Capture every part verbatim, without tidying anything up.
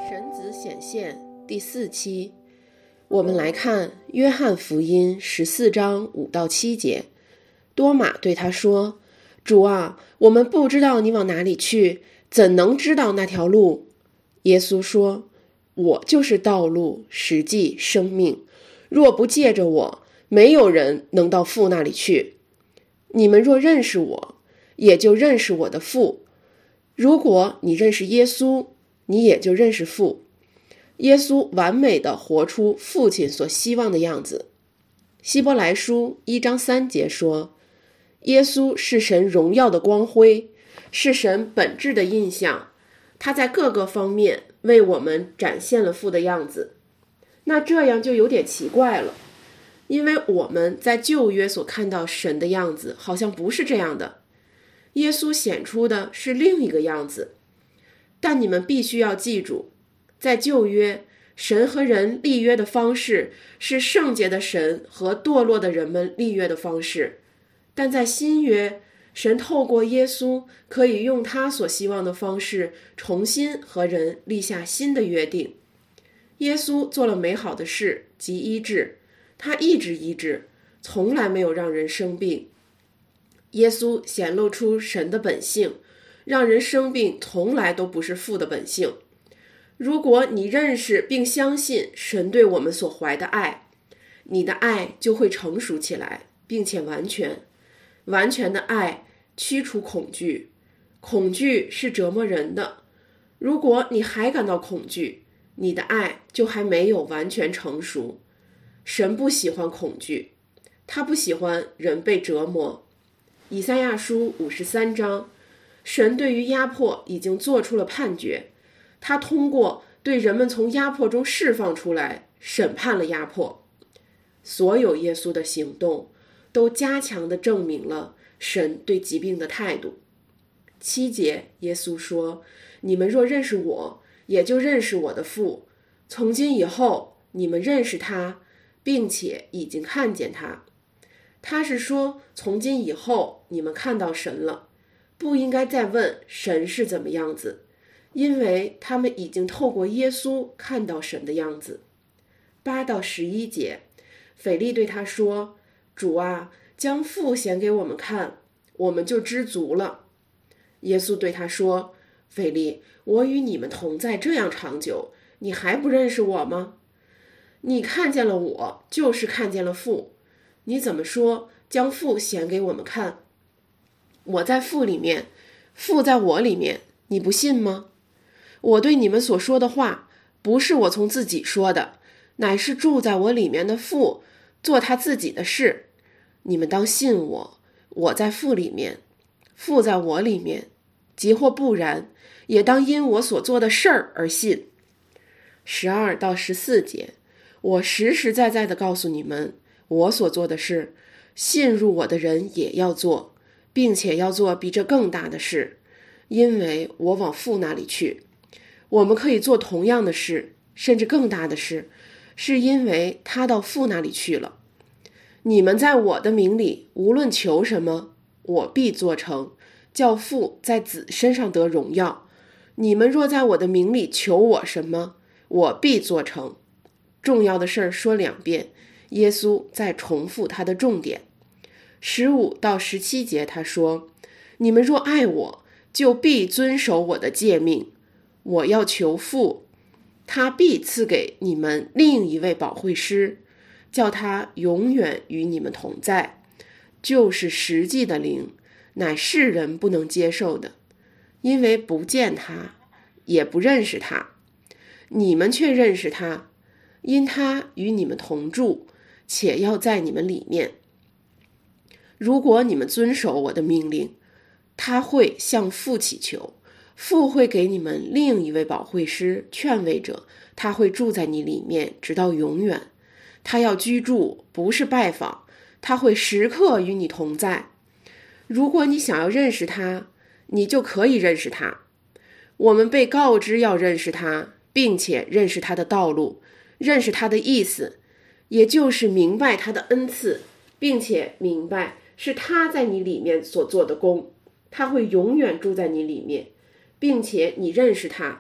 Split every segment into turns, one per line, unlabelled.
神子显现第四期，我们来看约翰福音十四章五到七节。多马对他说：主啊，我们不知道你往哪里去，怎能知道那条路？耶稣说：我就是道路、实际、生命，若不借着我，没有人能到父那里去。你们若认识我，也就认识我的父。如果你认识耶稣，你也就认识父。耶稣完美地活出父亲所希望的样子。希伯来书一章三节说，耶稣是神荣耀的光辉，是神本质的印象，他在各个方面为我们展现了父的样子。那这样就有点奇怪了，因为我们在旧约所看到神的样子好像不是这样的，耶稣显出的是另一个样子。但你们必须要记住，在旧约，神和人立约的方式是圣洁的神和堕落的人们立约的方式，但在新约，神透过耶稣可以用他所希望的方式重新和人立下新的约定。耶稣做了美好的事及医治，他一直医治，从来没有让人生病。耶稣显露出神的本性，让人生病从来都不是父的本性。如果你认识并相信神对我们所怀的爱，你的爱就会成熟起来，并且完全。完全的爱驱除恐惧，恐惧是折磨人的。如果你还感到恐惧，你的爱就还没有完全成熟。神不喜欢恐惧，他不喜欢人被折磨。以赛亚书五十三章，神对于压迫已经做出了判决，他通过对人们从压迫中释放出来，审判了压迫。所有耶稣的行动都加强地证明了神对疾病的态度。七节，耶稣说：你们若认识我，也就认识我的父。从今以后，你们认识他，并且已经看见他。他是说，从今以后你们看到神了，不应该再问神是怎么样子，因为他们已经透过耶稣看到神的样子。八到十一节，腓力对他说：主啊，将父显给我们看，我们就知足了。耶稣对他说：腓力，我与你们同在这样长久，你还不认识我吗？你看见了我，就是看见了父。你怎么说将父显给我们看？我在父里面，父在我里面，你不信吗？我对你们所说的话，不是我从自己说的，乃是住在我里面的父做他自己的事。你们当信我，我在父里面，父在我里面，即或不然，也当因我所做的事儿而信。十二到十四节，我实实在在地告诉你们，我所做的事，信入我的人也要做，并且要做比这更大的事，因为我往父那里去。我们可以做同样的事，甚至更大的事，是因为他到父那里去了。你们在我的名里无论求什么，我必做成，叫父在子身上得荣耀。你们若在我的名里求我什么，我必做成。重要的事儿说两遍，耶稣再重复他的重点。十五到十七节他说：你们若爱我，就必遵守我的诫命。我要求父，他必赐给你们另一位保惠师，叫他永远与你们同在，就是实际的灵，乃世人不能接受的，因为不见他，也不认识他。你们却认识他，因他与你们同住，且要在你们里面。如果你们遵守我的命令，他会向父祈求，父会给你们另一位保惠师，劝慰者，他会住在你里面，直到永远。他要居住，不是拜访，他会时刻与你同在。如果你想要认识他，你就可以认识他。我们被告知要认识他，并且认识他的道路，认识他的意思，也就是明白他的恩赐，并且明白是他在你里面所做的功。他会永远住在你里面，并且你认识他，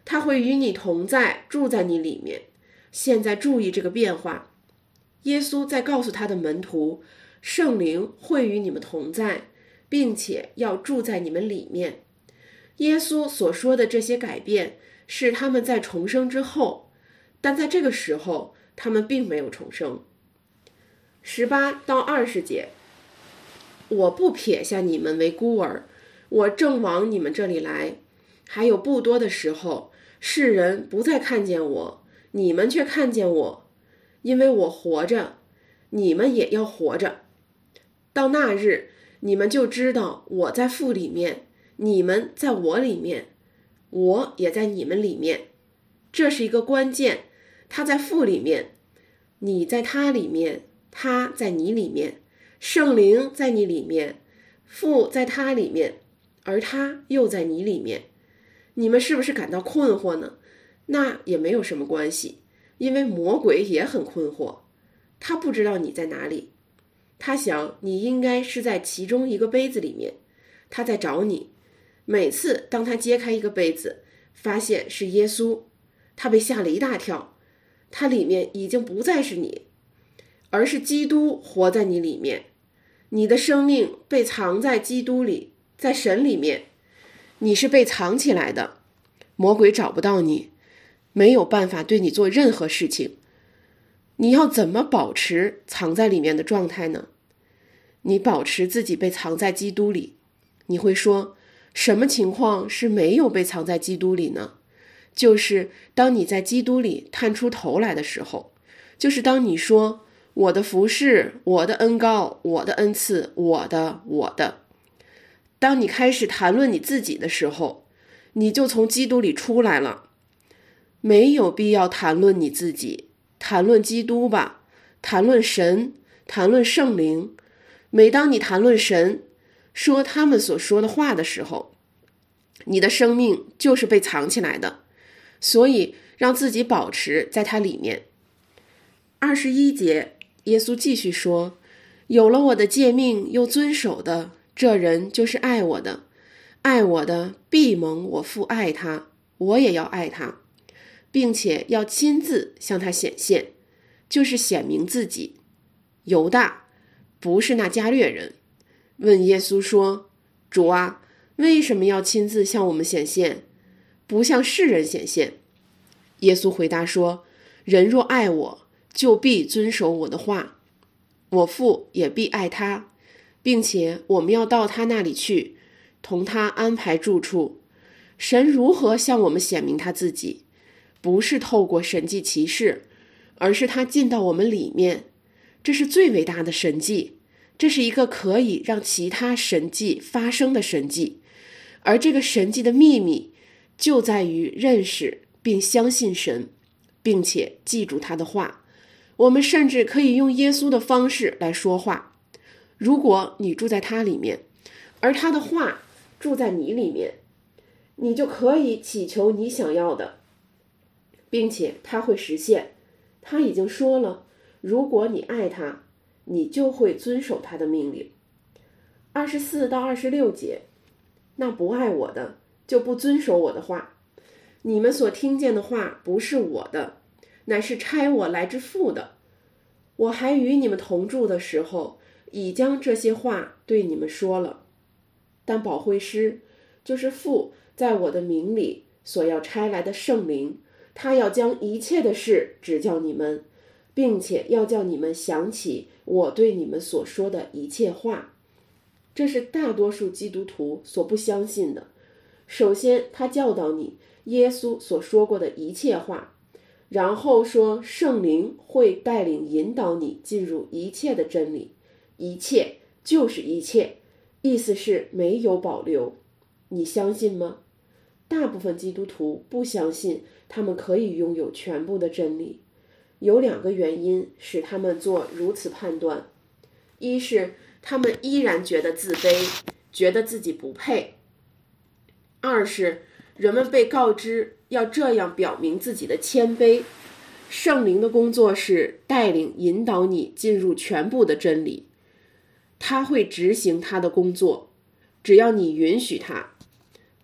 他会与你同在，住在你里面。现在注意这个变化，耶稣在告诉他的门徒，圣灵会与你们同在，并且要住在你们里面。耶稣所说的这些改变是他们在重生之后，但在这个时候他们并没有重生。十八到二十节，我不撇下你们为孤儿，我正往你们这里来。还有不多的时候，世人不再看见我，你们却看见我，因为我活着，你们也要活着。到那日，你们就知道我在父里面，你们在我里面，我也在你们里面。这是一个关键，他在父里面，你在他里面，他在你里面，圣灵在你里面，父在他里面，而他又在你里面。你们是不是感到困惑呢？那也没有什么关系，因为魔鬼也很困惑，他不知道你在哪里，他想你应该是在其中一个杯子里面，他在找你。每次当他揭开一个杯子，发现是耶稣，他被吓了一大跳，他里面已经不再是你，而是基督活在你里面。你的生命被藏在基督里，在神里面，你是被藏起来的，魔鬼找不到你，没有办法对你做任何事情。你要怎么保持藏在里面的状态呢？你保持自己被藏在基督里。你会说，什么情况是没有被藏在基督里呢？就是当你在基督里探出头来的时候，就是当你说我的服事，我的恩膏，我的恩赐，我的我的，当你开始谈论你自己的时候，你就从基督里出来了。没有必要谈论你自己，谈论基督吧，谈论神，谈论圣灵。每当你谈论神，说他们所说的话的时候，你的生命就是被藏起来的，所以让自己保持在它里面。二十一节，耶稣继续说，有了我的诫命又遵守的，这人就是爱我的，爱我的必蒙我父爱他，我也要爱他，并且要亲自向他显现，就是显明自己。犹大不是那加略人，问耶稣说，主啊，为什么要亲自向我们显现，不向世人显现？耶稣回答说，人若爱我，就必遵守我的话，我父也必爱他，并且我们要到他那里去，同他安排住处。神如何向我们显明他自己？不是透过神迹奇事，而是他进到我们里面。这是最伟大的神迹，这是一个可以让其他神迹发生的神迹。而这个神迹的秘密就在于认识并相信神，并且记住他的话。我们甚至可以用耶稣的方式来说话。如果你住在他里面，而他的话住在你里面，你就可以祈求你想要的，并且他会实现。他已经说了，如果你爱他，你就会遵守他的命令。二十四到二十六节，那不爱我的就不遵守我的话。你们所听见的话不是我的，乃是差我来之父的。我还与你们同住的时候，已将这些话对你们说了。但保惠师，就是父在我的名里所要差来的圣灵，他要将一切的事指教你们，并且要叫你们想起我对你们所说的一切话。这是大多数基督徒所不相信的。首先，他教导你耶稣所说过的一切话，然后说圣灵会带领引导你进入一切的真理。一切就是一切，意思是没有保留。你相信吗？大部分基督徒不相信他们可以拥有全部的真理。有两个原因使他们做如此判断。一是他们依然觉得自卑，觉得自己不配。二是人们被告知要这样表明自己的谦卑。圣灵的工作是带领引导你进入全部的真理，他会执行他的工作，只要你允许他。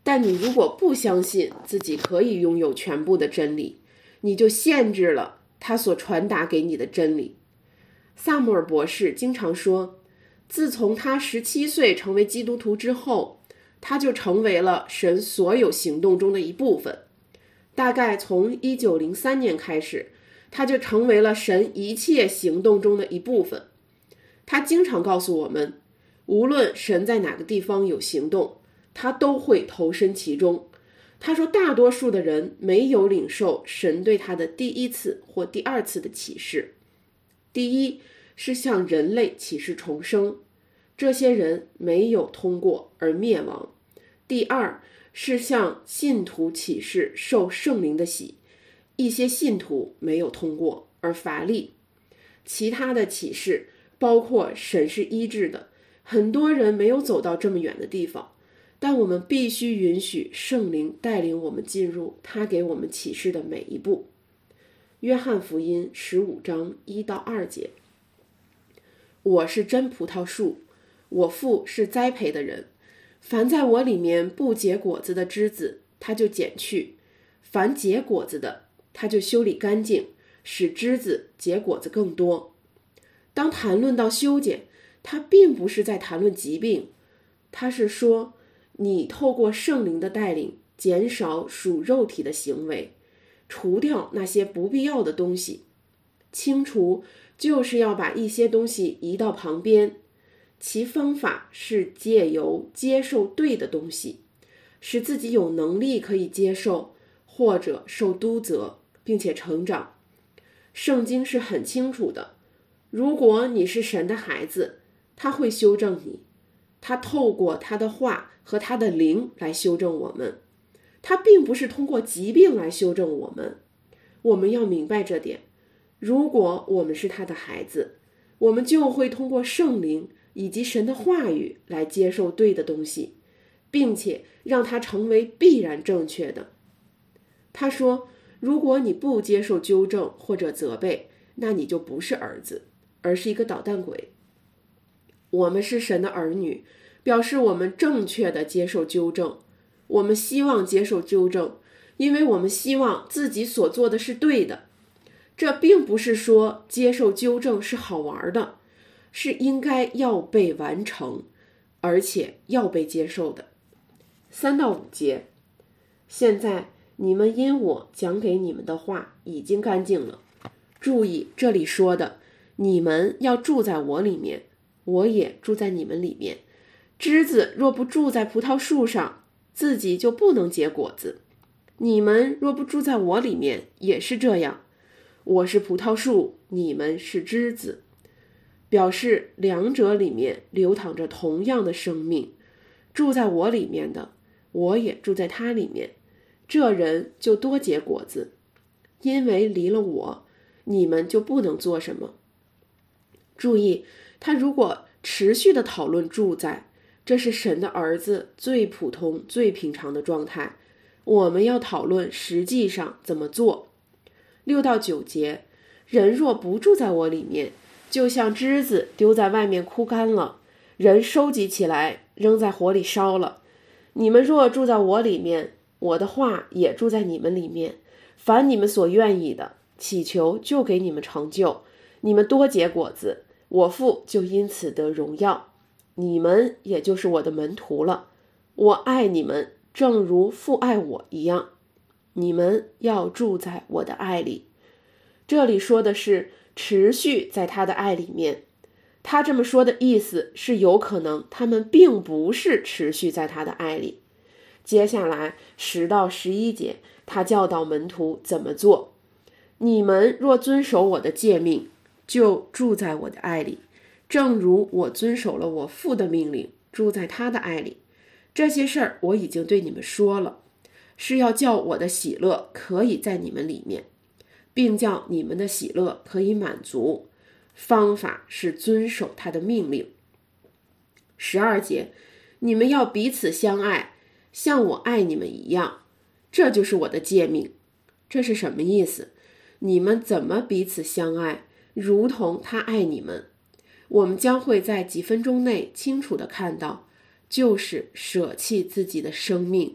但你如果不相信自己可以拥有全部的真理，你就限制了他所传达给你的真理。萨姆尔博士经常说，自从他十七岁成为基督徒之后，他就成为了神所有行动中的一部分。大概从一九零三年开始，他就成为了神一切行动中的一部分。他经常告诉我们，无论神在哪个地方有行动，他都会投身其中。他说，大多数的人没有领受神对他的第一次或第二次的启示。第一是向人类启示重生，这些人没有通过而灭亡。第二是向信徒启示受圣灵的洗，一些信徒没有通过而乏力。其他的启示包括神是医治的，很多人没有走到这么远的地方，但我们必须允许圣灵带领我们进入他给我们启示的每一步。约翰福音十五章一到二节，我是真葡萄树，我父是栽培的人，凡在我里面不结果子的枝子，他就剪去；凡结果子的，他就修理干净，使枝子结果子更多。当谈论到修剪，他并不是在谈论疾病，他是说，你透过圣灵的带领，减少属肉体的行为，除掉那些不必要的东西。清除就是要把一些东西移到旁边，其方法是借由接受对的东西，使自己有能力可以接受，或者受督责，并且成长。圣经是很清楚的，如果你是神的孩子，他会修正你，他透过他的话和他的灵来修正我们，他并不是通过疾病来修正我们。我们要明白这点，如果我们是他的孩子，我们就会通过圣灵以及神的话语来接受对的东西，并且让它成为必然正确的。他说，如果你不接受纠正或者责备，那你就不是儿子，而是一个捣蛋鬼。我们是神的儿女，表示我们正确的接受纠正。我们希望接受纠正，因为我们希望自己所做的是对的。这并不是说接受纠正是好玩的，是应该要被完成，而且要被接受的。三到五节，现在你们因我讲给你们的话已经干净了。注意这里说的，你们要住在我里面，我也住在你们里面。枝子若不住在葡萄树上，自己就不能结果子。你们若不住在我里面，也是这样。我是葡萄树，你们是枝子，表示两者里面流淌着同样的生命。住在我里面的，我也住在他里面，这人就多结果子。因为离了我，你们就不能做什么。注意，他如果持续的讨论住在，这是神的儿子最普通最平常的状态。我们要讨论实际上怎么做。六到九节，人若不住在我里面，就像枝子丢在外面枯干了，人收集起来扔在火里烧了。你们若住在我里面，我的话也住在你们里面，凡你们所愿意的，祈求就给你们成就。你们多结果子，我父就因此得荣耀。你们也就是我的门徒了。我爱你们，正如父爱我一样。你们要住在我的爱里。这里说的是持续在他的爱里面。他这么说的意思是有可能他们并不是持续在他的爱里。接下来十到十一节，他教导门徒怎么做。你们若遵守我的诫命，就住在我的爱里，正如我遵守了我父的命令，住在他的爱里。这些事儿我已经对你们说了，是要叫我的喜乐可以在你们里面，并叫你们的喜乐可以满足。方法是遵守他的命令。十二节，你们要彼此相爱，像我爱你们一样，这就是我的诫命。这是什么意思？你们怎么彼此相爱，如同他爱你们。我们将会在几分钟内清楚地看到，就是舍弃自己的生命，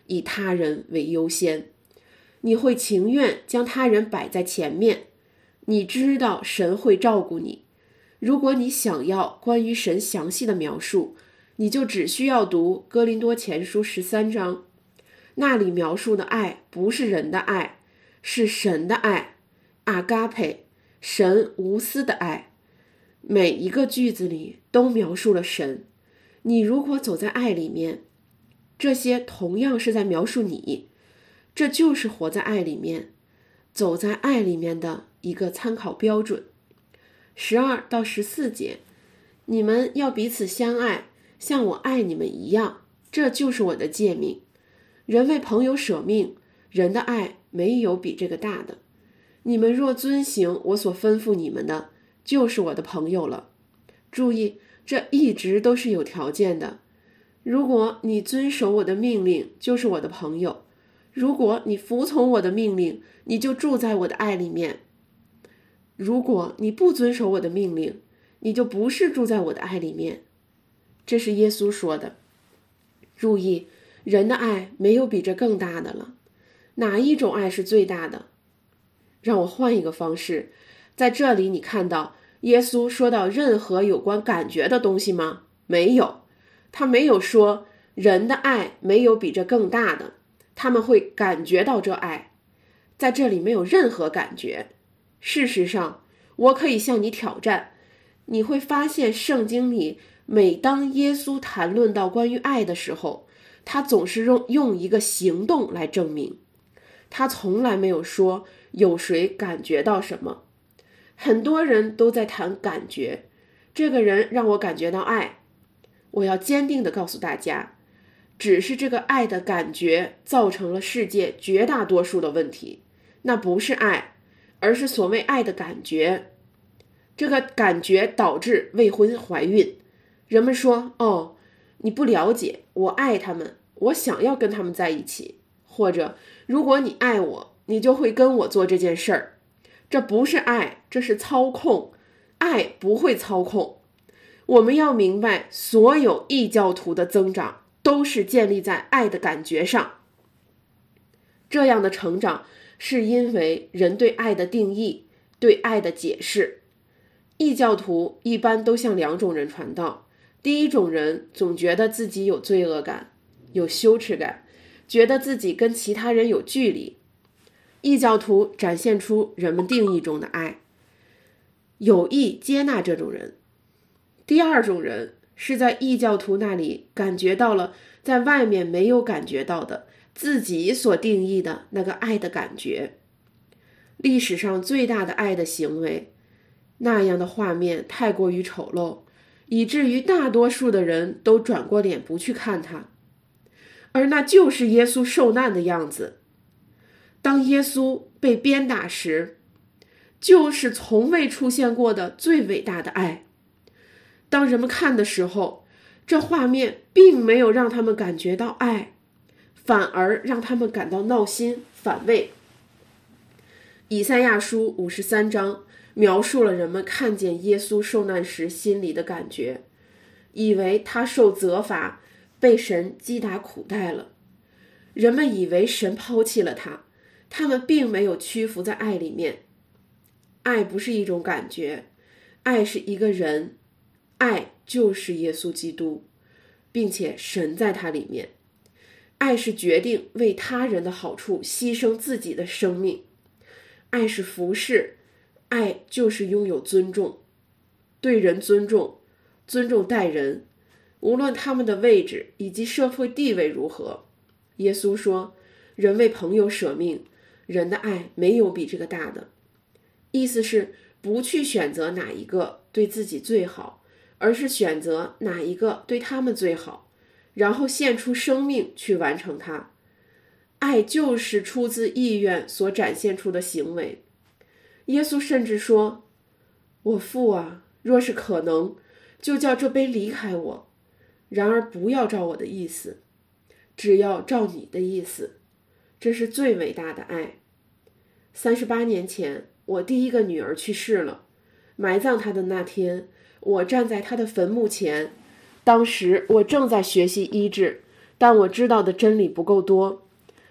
以他人为优先。你会情愿将他人摆在前面，你知道神会照顾你。如果你想要关于神详细的描述，你就只需要读哥林多前书十三章，那里描述的爱不是人的爱，是神的爱，阿嘎佩，神无私的爱。每一个句子里都描述了神。你如果走在爱里面，这些同样是在描述你，这就是活在爱里面，走在爱里面的一个参考标准。十二到十四节，你们要彼此相爱，像我爱你们一样，这就是我的诫命。人为朋友舍命，人的爱没有比这个大的。你们若遵行我所吩咐你们的，就是我的朋友了。注意，这一直都是有条件的。如果你遵守我的命令，就是我的朋友。如果你服从我的命令，你就住在我的爱里面。如果你不遵守我的命令，你就不是住在我的爱里面。这是耶稣说的。注意，人的爱没有比这更大的了。哪一种爱是最大的？让我换一个方式，在这里你看到耶稣说到任何有关感觉的东西吗？没有，他没有说人的爱没有比这更大的，他们会感觉到这爱。在这里没有任何感觉。事实上，我可以向你挑战，你会发现圣经里每当耶稣谈论到关于爱的时候，他总是用用一个行动来证明。他从来没有说有谁感觉到什么。很多人都在谈感觉，这个人让我感觉到爱。我要坚定地告诉大家，只是这个爱的感觉造成了世界绝大多数的问题，那不是爱，而是所谓爱的感觉。这个感觉导致未婚怀孕。人们说，哦，你不了解，我爱他们，我想要跟他们在一起。或者，如果你爱我，你就会跟我做这件事儿。这不是爱，这是操控。爱不会操控。我们要明白，所有异教徒的增长都是建立在爱的感觉上。这样的成长是因为人对爱的定义，对爱的解释。异教徒一般都向两种人传道。第一种人总觉得自己有罪恶感，有羞耻感，觉得自己跟其他人有距离。异教徒展现出人们定义中的爱，有意接纳这种人。第二种人是在异教徒那里感觉到了在外面没有感觉到的自己所定义的那个爱的感觉。历史上最大的爱的行为，那样的画面太过于丑陋，以至于大多数的人都转过脸不去看他。而那就是耶稣受难的样子。当耶稣被鞭打时，就是从未出现过的最伟大的爱。当人们看的时候，这画面并没有让他们感觉到爱，反而让他们感到闹心反胃。以赛亚书五十三章描述了人们看见耶稣受难时心里的感觉，以为他受责罚，被神击打苦待了。人们以为神抛弃了他，他们并没有屈服在爱里面。爱不是一种感觉，爱是一个人，爱就是耶稣基督，并且神在他里面。爱是决定为他人的好处牺牲自己的生命。爱是服侍，爱就是拥有尊重，对人尊重，尊重待人，无论他们的位置以及社会地位如何。耶稣说，人为朋友舍命，人的爱没有比这个大的。意思是不去选择哪一个对自己最好，而是选择哪一个对他们最好，然后献出生命去完成它。爱就是出自意愿所展现出的行为。耶稣甚至说，我父啊，若是可能，就叫这杯离开我，然而不要照我的意思，只要照你的意思。这是最伟大的爱。三十八年前，我第一个女儿去世了，埋葬她的那天，我站在她的坟墓前。当时我正在学习医治，但我知道的真理不够多。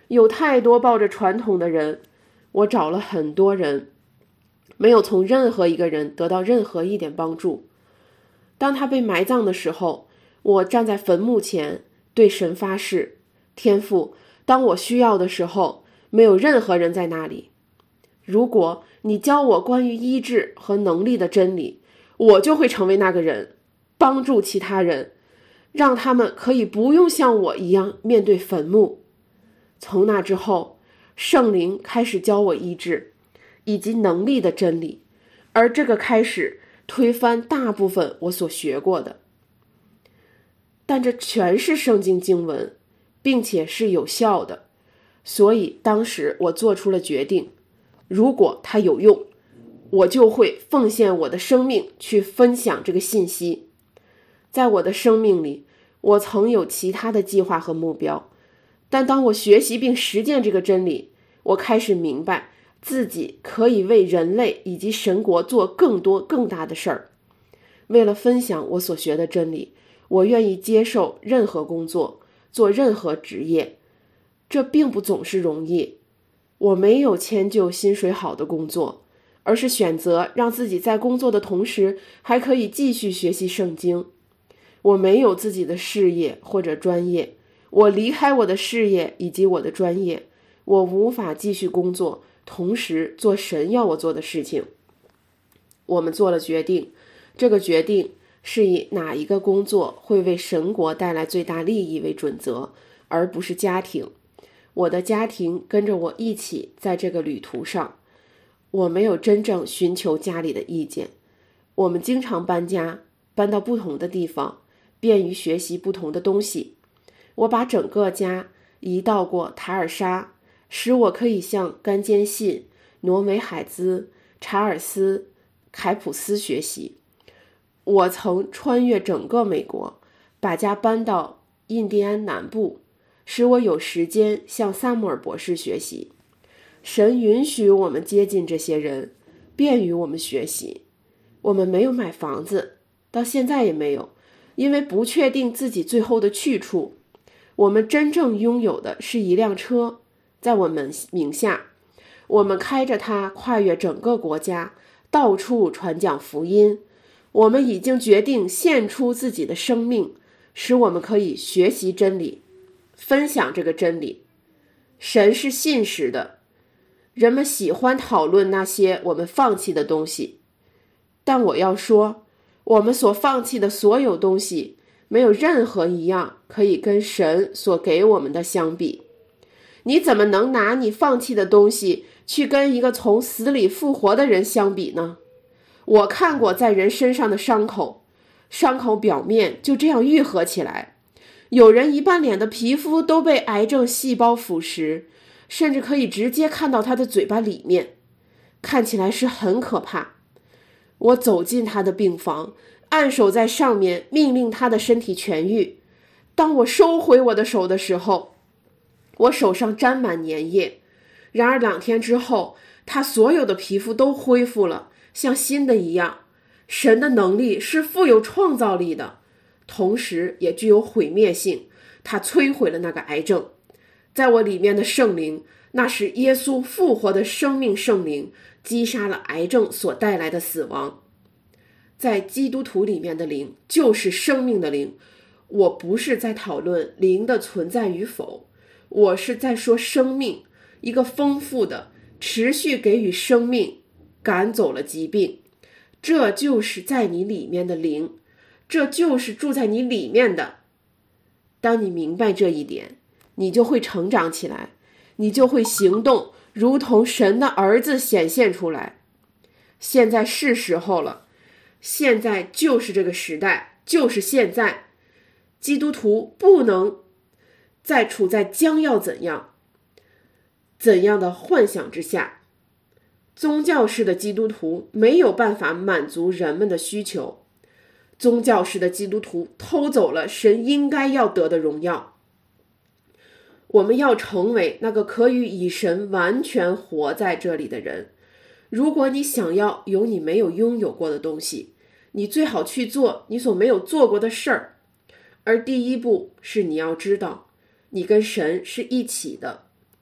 有太多抱着传统的人，我找了很多人，没有从任何一个人得到任何一点帮助。当他被埋葬的时候，我站在坟墓前对神发誓，天父，当我需要的时候，没有任何人在那里。如果你教我关于医治和能力的真理，我就会成为那个人，帮助其他人，让他们可以不用像我一样面对坟墓。从那之后，圣灵开始教我医治以及能力的真理，而这个开始推翻大部分我所学过的。但这全是圣经经文，并且是有效的，所以当时我做出了决定，如果它有用，我就会奉献我的生命去分享这个信息。在我的生命里，我曾有其他的计划和目标，但当我学习并实践这个真理，我开始明白自己可以为人类以及神国做更多更大的事儿。为了分享我所学的真理，我愿意接受任何工作，做任何职业。这并不总是容易，我没有迁就薪水好的工作，而是选择让自己在工作的同时还可以继续学习圣经。我没有自己的事业或者专业，我离开我的事业以及我的专业，我无法继续工作，同时做神要我做的事情。我们做了决定，这个决定是以哪一个工作会为神国带来最大利益为准则，而不是家庭。我的家庭跟着我一起在这个旅途上，我没有真正寻求家里的意见。我们经常搬家，搬到不同的地方，便于学习不同的东西。我把整个家移到过塔尔沙，使我可以向甘坚信、挪维海兹、查尔斯、凯普斯学习。我曾穿越整个美国，把家搬到印第安南部，使我有时间向萨姆尔博士学习。神允许我们接近这些人，便于我们学习。我们没有买房子，到现在也没有，因为不确定自己最后的去处。我们真正拥有的是一辆车，在我们名下，我们开着它跨越整个国家，到处传讲福音。我们已经决定献出自己的生命，使我们可以学习真理，分享这个真理。神是信实的，人们喜欢讨论那些我们放弃的东西，但我要说，我们所放弃的所有东西，没有任何一样可以跟神所给我们的相比。你怎么能拿你放弃的东西去跟一个从死里复活的人相比呢？我看过在人身上的伤口，伤口表面就这样愈合起来，有人一半脸的皮肤都被癌症细胞腐蚀，甚至可以直接看到他的嘴巴里面，看起来是很可怕。我走进他的病房，按手在上面，命令他的身体痊愈。当我收回我的手的时候，我手上沾满粘液，然而两天之后，他所有的皮肤都恢复了，像新的一样。神的能力是富有创造力的，同时也具有毁灭性。他摧毁了那个癌症。在我里面的圣灵，那是耶稣复活的生命圣灵，击杀了癌症所带来的死亡。在基督徒里面的灵就是生命的灵。我不是在讨论灵的存在与否，我是在说生命，一个丰富的持续给予生命，赶走了疾病。这就是在你里面的灵，这就是住在你里面的。当你明白这一点，你就会成长起来，你就会行动，如同神的儿子显现出来。现在是时候了，现在就是这个时代，就是现在。基督徒不能再处在将要怎样怎样的幻想之下。宗教式的基督徒没有办法满足人们的需求，宗教式的基督徒偷走了神应该要得的荣耀。我们要成为那个可以以神完全活在这里的人。如果你想要有你没有拥有过的东西，你最好去做你所没有做过的事儿。而第一步是你要知道，你跟神是一起的，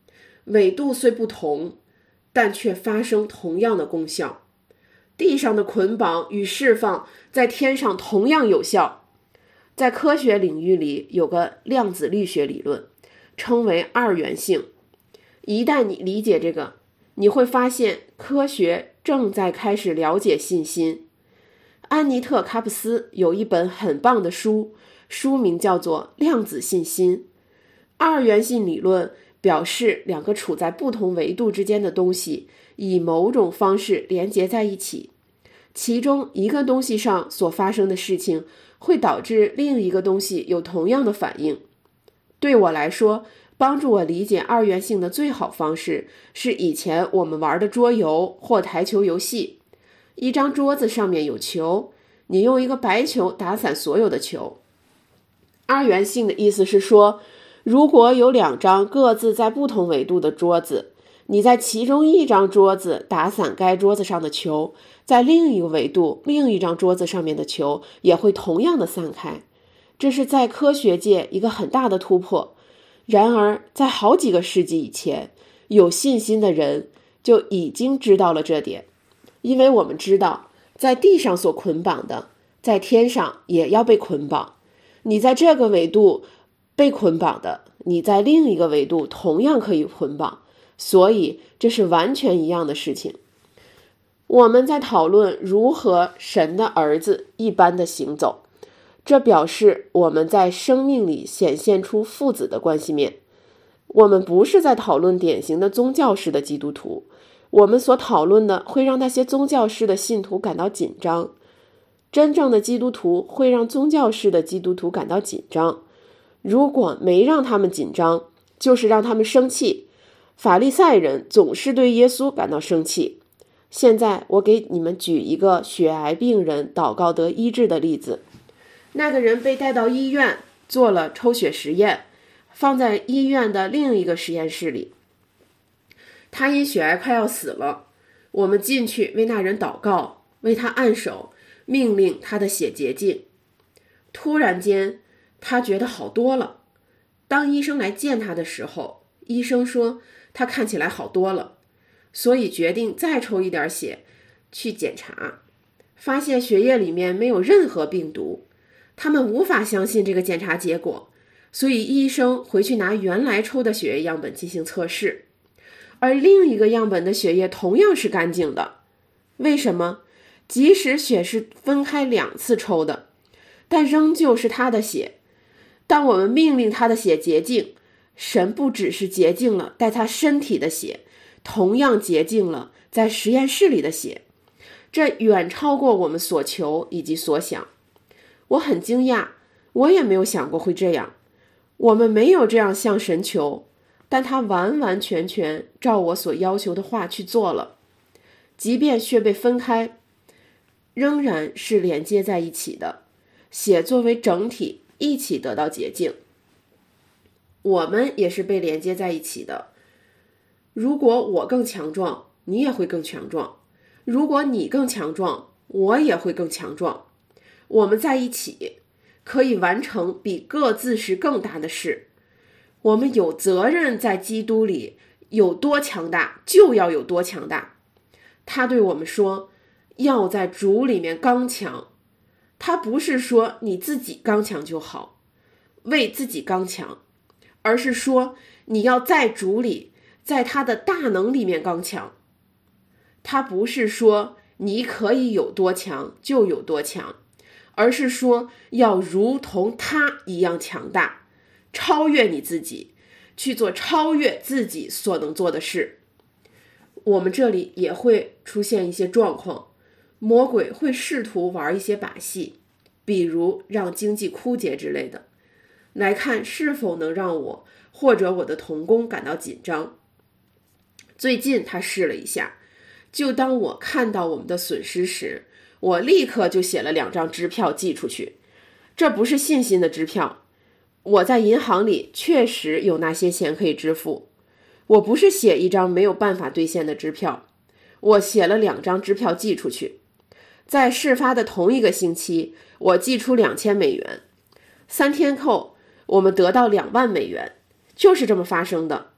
纬度虽不同，但却发生同样的功效。地上的捆绑与释放在天上同样有效。在科学领域里有个量子力学理论，称为二元性。一旦你理解这个，你会发现科学正在开始了解信心。安妮特·卡普斯有一本很棒的书，书名叫做《量子信心》。二元性理论表示两个处在不同维度之间的东西以某种方式连接在一起，其中一个东西上所发生的事情会导致另一个东西有同样的反应。对我来说，帮助我理解二元性的最好方式是以前我们玩的桌游或台球游戏。一张桌子上面有球，你用一个白球打散所有的球。二元性的意思是说，如果有两张各自在不同维度的桌子，你在其中一张桌子打散该桌子上的球，在另一个维度另一张桌子上面的球也会同样的散开。这是在科学界一个很大的突破。然而在好几个世纪以前，有信心的人就已经知道了这点，因为我们知道在地上所捆绑的在天上也要被捆绑，你在这个维度被捆绑的，你在另一个维度同样可以捆绑，所以这是完全一样的事情。我们在讨论如何神的儿子一般的行走，这表示我们在生命里显现出父子的关系面。我们不是在讨论典型的宗教式的基督徒，我们所讨论的会让那些宗教式的信徒感到紧张。真正的基督徒会让宗教式的基督徒感到紧张，如果没让他们紧张，就是让他们生气。法利赛人总是对耶稣感到生气。现在我给你们举一个血癌病人祷告得医治的例子。那个人被带到医院做了抽血实验，放在医院的另一个实验室里。他因血癌快要死了，我们进去为那人祷告，为他按手，命令他的血洁净。突然间他觉得好多了。当医生来见他的时候，医生说他看起来好多了，所以决定再抽一点血去检查，发现血液里面没有任何病毒。他们无法相信这个检查结果，所以医生回去拿原来抽的血液样本进行测试，而另一个样本的血液同样是干净的。为什么？即使血是分开两次抽的，但仍旧是他的血。当我们命令他的血洁净，神不只是洁净了带他身体的血，同样洁净了在实验室里的血。这远超过我们所求以及所想。我很惊讶，我也没有想过会这样。我们没有这样向神求，但他完完全全照我所要求的话去做了。即便血被分开，仍然是连接在一起的，血作为整体一起得到洁净。我们也是被连接在一起的。如果我更强壮，你也会更强壮；如果你更强壮，我也会更强壮。我们在一起可以完成比各自时更大的事。我们有责任在基督里有多强大就要有多强大。他对我们说，要在主里面刚强。他不是说你自己刚强就好，为自己刚强，而是说你要在主里，在他的大能里面刚强。他不是说你可以有多强就有多强，而是说要如同他一样强大，超越你自己，去做超越自己所能做的事。我们这里也会出现一些状况，魔鬼会试图玩一些把戏，比如让经济枯竭之类的，来看是否能让我或者我的同工感到紧张。最近他试了一下，就当我看到我们的损失时，我立刻就写了两张支票寄出去。这不是信心的支票，我在银行里确实有那些钱可以支付。我不是写一张没有办法兑现的支票，我写了两张支票寄出去。在事发的同一个星期，我寄出两千美元，三天后我们得到两万美元，就是这么发生的。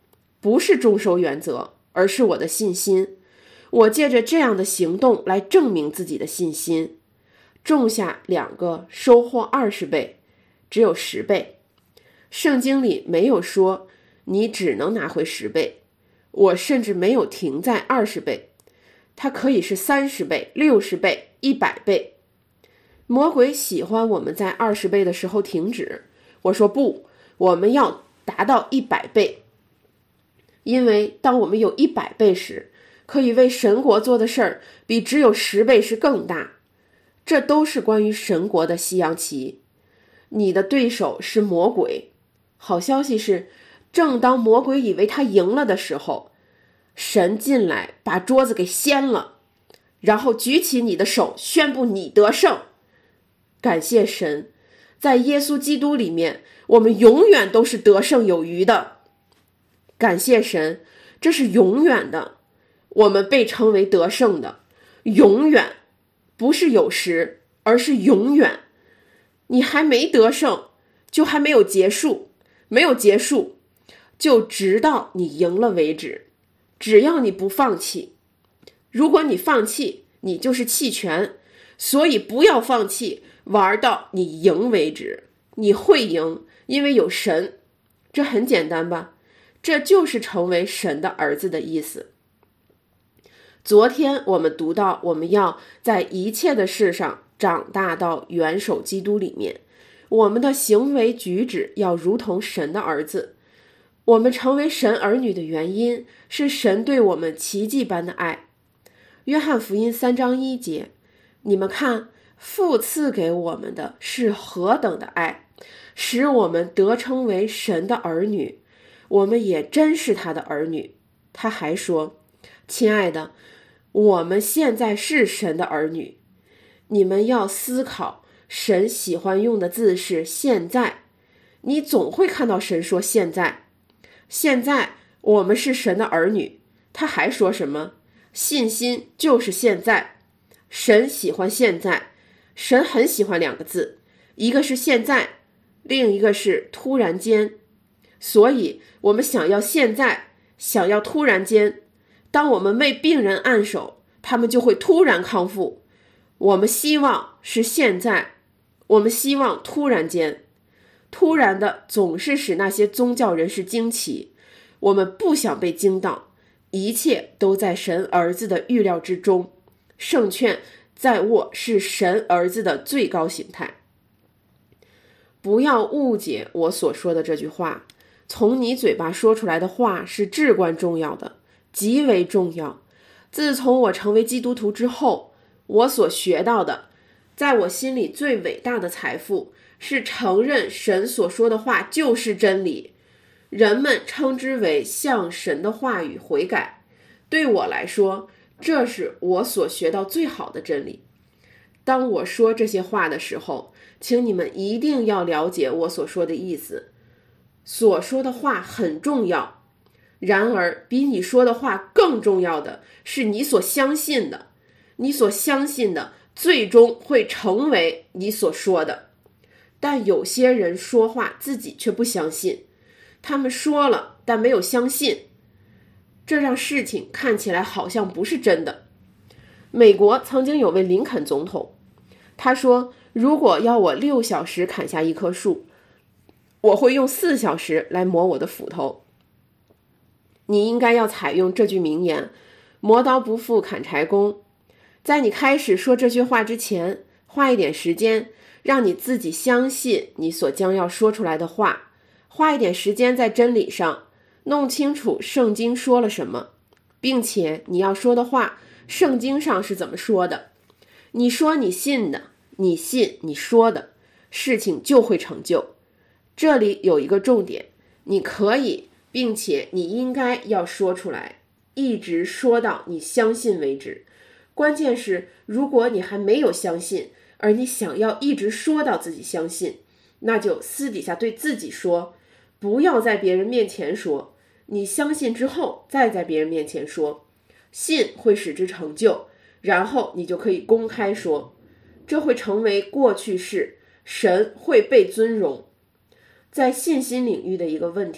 不是终收原则，而是我的信心。我借着这样的行动来证明自己的信心。种下两个，收获二十倍，只有十倍。圣经里没有说你只能拿回十倍，我甚至没有停在二十倍，它可以是三十倍、六十倍、一百倍。魔鬼喜欢我们在二十倍的时候停止，我说不，我们要达到一百倍。因为当我们有一百倍时，可以为神国做的事儿比只有十倍是更大。这都是关于神国的西洋棋。你的对手是魔鬼。好消息是，正当魔鬼以为他赢了的时候，神进来把桌子给掀了，然后举起你的手，宣布你得胜。感谢神，在耶稣基督里面，我们永远都是得胜有余的。感谢神，这是永远的，我们被称为得胜的，永远，不是有时，而是永远。你还没得胜，就还没有结束，没有结束，就直到你赢了为止。只要你不放弃，如果你放弃，你就是弃权，所以不要放弃，玩到你赢为止。你会赢，因为有神。这很简单吧？这就是成为神的儿子的意思。昨天我们读到，我们要在一切的事上长大到元首基督里面，我们的行为举止要如同神的儿子。我们成为神儿女的原因是神对我们奇迹般的爱。约翰福音三章一节，你们看，父赐给我们的是何等的爱，使我们得称为神的儿女，我们也真是他的儿女。他还说，亲爱的，我们现在是神的儿女。你们要思考，神喜欢用的字是现在。你总会看到神说现在。现在我们是神的儿女。他还说什么？信心就是现在。神喜欢现在。神很喜欢两个字，一个是现在，另一个是突然间。所以我们想要现在，想要突然间。当我们为病人按手，他们就会突然康复。我们希望是现在，我们希望突然间。突然的总是使那些宗教人士惊奇，我们不想被惊到，一切都在神儿子的预料之中。胜券在握是神儿子的最高形态。不要误解我所说的这句话，从你嘴巴说出来的话是至关重要的，极为重要。自从我成为基督徒之后，我所学到的，在我心里最伟大的财富是承认神所说的话就是真理。人们称之为向神的话语悔改。对我来说，这是我所学到最好的真理。当我说这些话的时候，请你们一定要了解我所说的意思。所说的话很重要，然而比你说的话更重要的是你所相信的。你所相信的最终会成为你所说的。但有些人说话自己却不相信，他们说了但没有相信，这让事情看起来好像不是真的。美国曾经有位林肯总统，他说，如果要我六小时砍下一棵树，我会用四小时来磨我的斧头。你应该要采用这句名言，磨刀不负砍柴工。在你开始说这句话之前，花一点时间，让你自己相信你所将要说出来的话，花一点时间在真理上，弄清楚圣经说了什么，并且你要说的话，圣经上是怎么说的。你说你信的，你信你说的，事情就会成就。这里有一个重点，你可以，并且你应该要说出来，一直说到你相信为止。关键是，如果你还没有相信，而你想要一直说到自己相信，那就私底下对自己说，不要在别人面前说，你相信之后再在别人面前说，信会使之成就，然后你就可以公开说，这会成为过去式，神会被尊荣。在信心领域的一个问题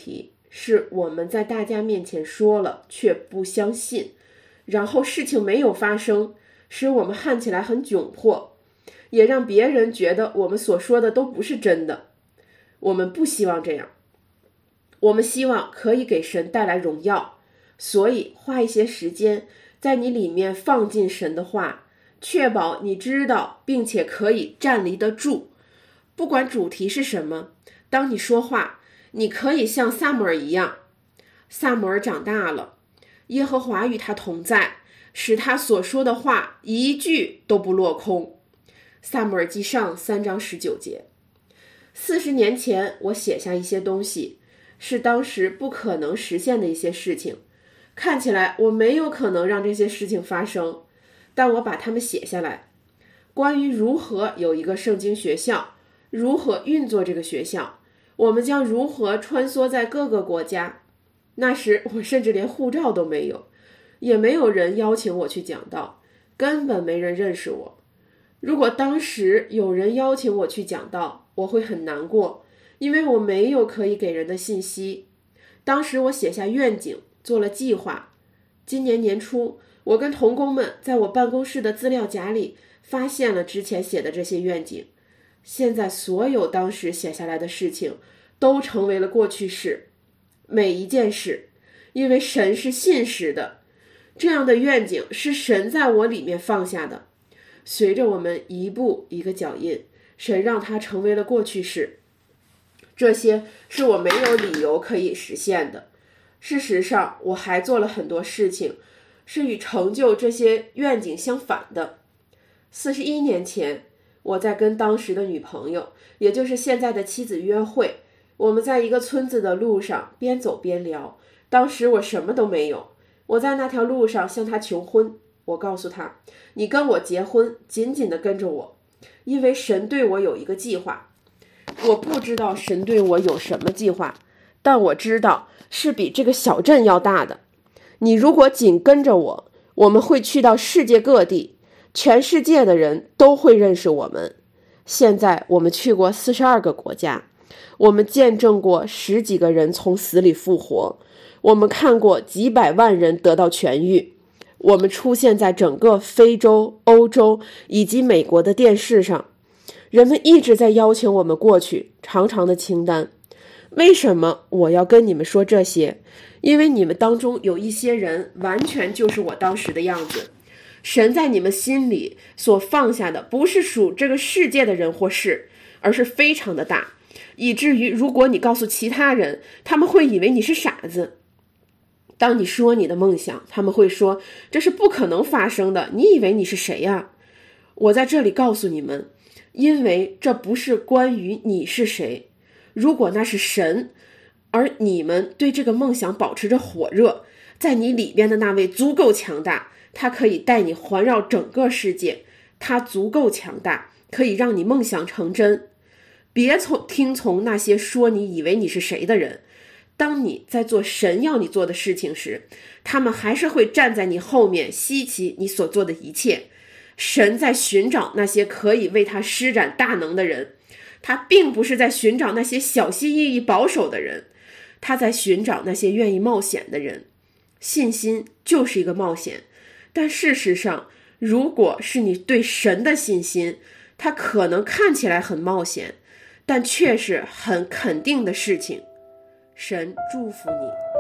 是我们在大家面前说了却不相信，然后事情没有发生，使我们看起来很窘迫，也让别人觉得我们所说的都不是真的。我们不希望这样，我们希望可以给神带来荣耀，所以花一些时间在你里面放进神的话，确保你知道并且可以站立得住。不管主题是什么，当你说话，你可以像撒母耳一样。撒母耳长大了，耶和华与他同在，使他所说的话一句都不落空。撒母耳记上三章十九节。四十年前我写下一些东西，是当时不可能实现的一些事情，看起来我没有可能让这些事情发生，但我把它们写下来。关于如何有一个圣经学校，如何运作这个学校，我们将如何穿梭在各个国家。那时我甚至连护照都没有，也没有人邀请我去讲道，根本没人认识我。如果当时有人邀请我去讲道，我会很难过，因为我没有可以给人的信息。当时我写下愿景，做了计划。今年年初，我跟同工们在我办公室的资料夹里发现了之前写的这些愿景。现在所有当时写下来的事情都成为了过去式，每一件事，因为神是信实的。这样的愿景是神在我里面放下的，随着我们一步一个脚印，神让它成为了过去式。这些是我没有理由可以实现的。事实上，我还做了很多事情，是与成就这些愿景相反的。四十一年前，我在跟当时的女朋友，也就是现在的妻子约会，我们在一个村子的路上边走边聊。当时我什么都没有，我在那条路上向她求婚。我告诉她，你跟我结婚，紧紧地跟着我，因为神对我有一个计划。我不知道神对我有什么计划，但我知道是比这个小镇要大的。你如果紧跟着我，我们会去到世界各地，全世界的人都会认识我们。现在我们去过四十二个国家，我们见证过十几个人从死里复活，我们看过几百万人得到痊愈，我们出现在整个非洲、欧洲以及美国的电视上。人们一直在邀请我们过去，长长的清单。为什么我要跟你们说这些？因为你们当中有一些人完全就是我当时的样子。神在你们心里所放下的不是属这个世界的人或事，而是非常的大，以至于如果你告诉其他人，他们会以为你是傻子。当你说你的梦想，他们会说这是不可能发生的，你以为你是谁呀？我在这里告诉你们，因为这不是关于你是谁。如果那是神，而你们对这个梦想保持着火热，在你里边的那位足够强大，他可以带你环绕整个世界，他足够强大，可以让你梦想成真。别从听从那些说你以为你是谁的人。当你在做神要你做的事情时，他们还是会站在你后面稀奇你所做的一切。神在寻找那些可以为他施展大能的人，他并不是在寻找那些小心翼翼保守的人，他在寻找那些愿意冒险的人。信心就是一个冒险，但事实上，如果是你对神的信心，它可能看起来很冒险，但却是很肯定的事情。神祝福你。